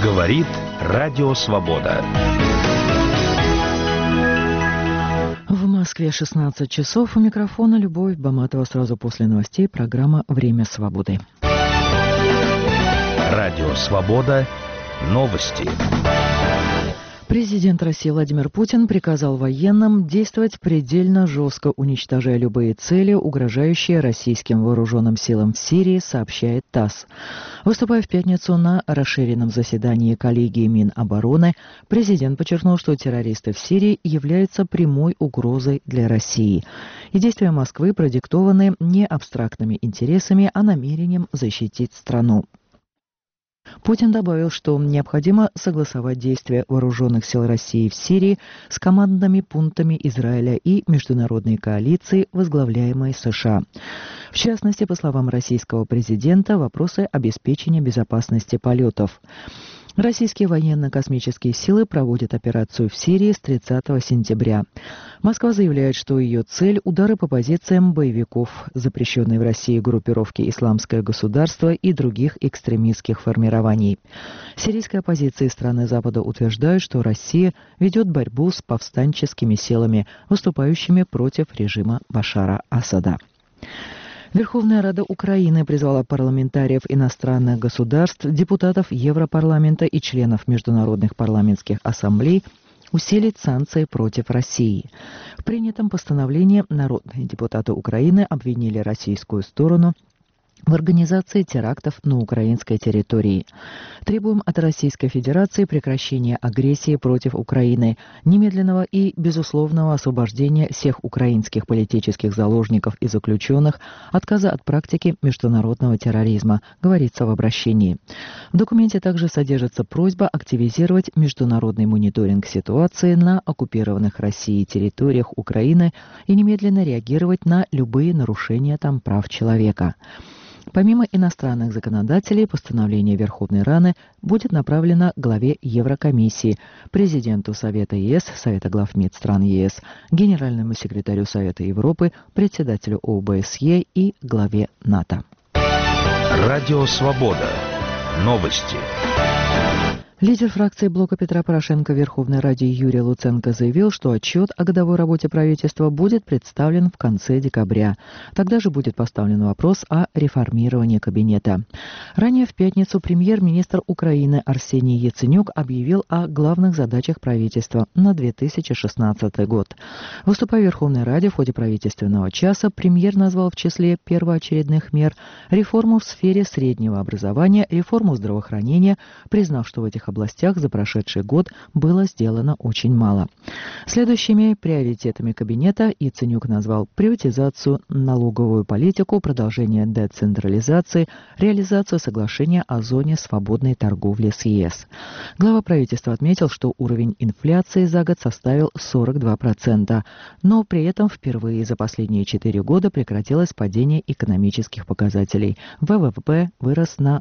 Говорит Радио Свобода. В Москве 16 часов. У микрофона Любовь Баматова. Сразу после новостей программа «Время свободы». Радио Свобода. Новости. Президент России Владимир Путин приказал военным действовать предельно жестко, уничтожая любые цели, угрожающие российским вооруженным силам в Сирии, сообщает ТАСС. Выступая в пятницу на расширенном заседании коллегии Минобороны, президент подчеркнул, что террористы в Сирии являются прямой угрозой для России. И действия Москвы продиктованы не абстрактными интересами, а намерением защитить страну. Путин добавил, что необходимо согласовать действия вооруженных сил России в Сирии с командными пунктами Израиля и международной коалиции, возглавляемой США. В частности, по словам российского президента, вопросы обеспечения безопасности полетов. Российские военно-космические силы проводят операцию в Сирии с 30 сентября. Москва заявляет, что ее цель – удары по позициям боевиков, запрещенной в России группировки «Исламское государство» и других экстремистских формирований. Сирийская оппозиция и страны Запада утверждают, что Россия ведет борьбу с повстанческими силами, выступающими против режима Башара Асада. Верховная Рада Украины призвала парламентариев иностранных государств, депутатов Европарламента и членов международных парламентских ассамблей усилить санкции против России. В принятом постановлении народные депутаты Украины обвинили российскую сторону в организации терактов на украинской территории. Требуем от Российской Федерации прекращения агрессии против Украины, немедленного и безусловного освобождения всех украинских политических заложников и заключенных, отказа от практики международного терроризма, говорится в обращении. В документе также содержится просьба активизировать международный мониторинг ситуации на оккупированных Россией территориях Украины и немедленно реагировать на любые нарушения там прав человека. Помимо иностранных законодателей, постановление Верховной Рады будет направлено главе Еврокомиссии, президенту Совета ЕС, Совета глав МИД стран ЕС, генеральному секретарю Совета Европы, председателю ОБСЕ и главе НАТО. Радио Свобода. Новости. Лидер фракции блока Петра Порошенко в Верховной Раде Юрий Луценко заявил, что отчет о годовой работе правительства будет представлен в конце декабря. Тогда же будет поставлен вопрос о реформировании кабинета. Ранее в пятницу премьер-министр Украины Арсений Яценюк объявил о главных задачах правительства на 2016 год. Выступая в Верховной Раде в ходе правительственного часа, премьер назвал в числе первоочередных мер реформу в сфере среднего образования, реформу здравоохранения, признав, что в этих областях за прошедший год было сделано очень мало. Следующими приоритетами кабинета Яценюк назвал приватизацию, налоговую политику, продолжение децентрализации, реализацию соглашения о зоне свободной торговли с ЕС. Глава правительства отметил, что уровень инфляции за год составил 42%, но при этом впервые за последние 4 года прекратилось падение экономических показателей. ВВП вырос на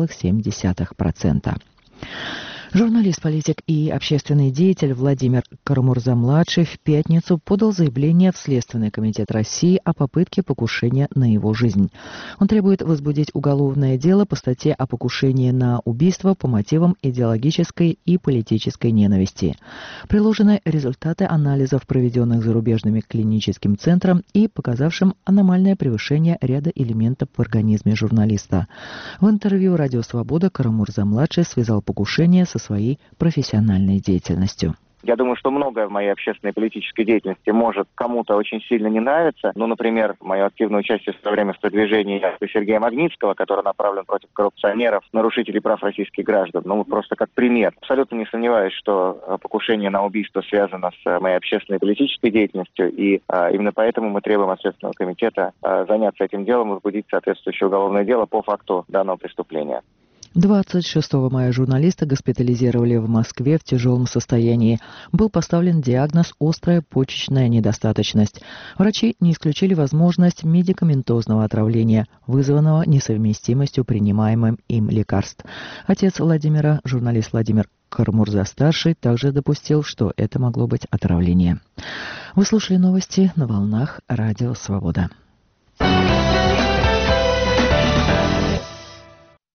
0,7%. Журналист, политик и общественный деятель Владимир Карамурза-младший в пятницу подал заявление в Следственный комитет России о попытке покушения на его жизнь. Он требует возбудить уголовное дело по статье о покушении на убийство по мотивам идеологической и политической ненависти. Приложены результаты анализов, проведенных зарубежными клиническим центром и показавшим аномальное превышение ряда элементов в организме журналиста. В интервью «Радио Свобода» Карамурза-младший связал покушение со своей профессиональной деятельностью. Я думаю, что многое в моей общественной и политической деятельности может кому-то очень сильно не нравиться. Ну, например, мое активное участие в свое время в продвижении Сергея Магнитского, который направлен против коррупционеров, нарушителей прав российских граждан. Ну, просто как пример. Абсолютно не сомневаюсь, что покушение на убийство связано с моей общественной и политической деятельностью. И именно поэтому мы требуем от Следственного комитета заняться этим делом и возбудить соответствующее уголовное дело по факту данного преступления. 26 мая журналиста госпитализировали в Москве в тяжелом состоянии. Был поставлен диагноз «острая почечная недостаточность». Врачи не исключили возможность медикаментозного отравления, вызванного несовместимостью принимаемым им лекарств. Отец Владимира, журналист Владимир Карамурза-старший, также допустил, что это могло быть отравление. Вы слушали новости на волнах Радио Свобода.